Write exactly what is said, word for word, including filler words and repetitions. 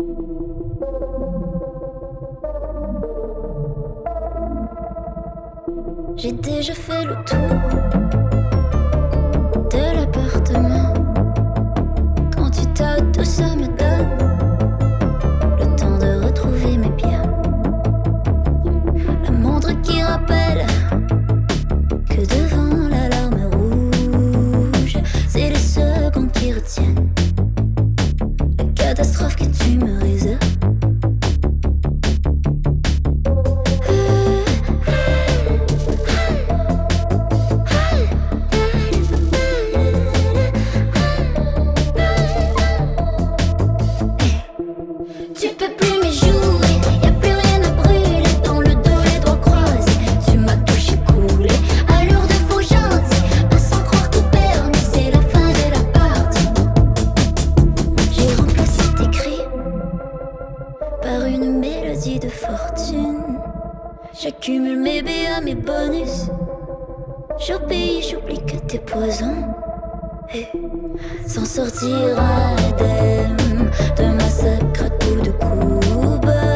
J'ai déjà fait le tour de l'appartement. Quand tu t'as tout ça me donne le temps de retrouver mes biens. La montre qui rappelle que devant l'alarme rouge, c'est les secondes qui retiennent la catastrophe que tu me réserves. J'accumule mes B A, mes bonus. J'obéis, j'oublie que t'es poison. Et s'en sortir indemne de massacre à coups de coupe.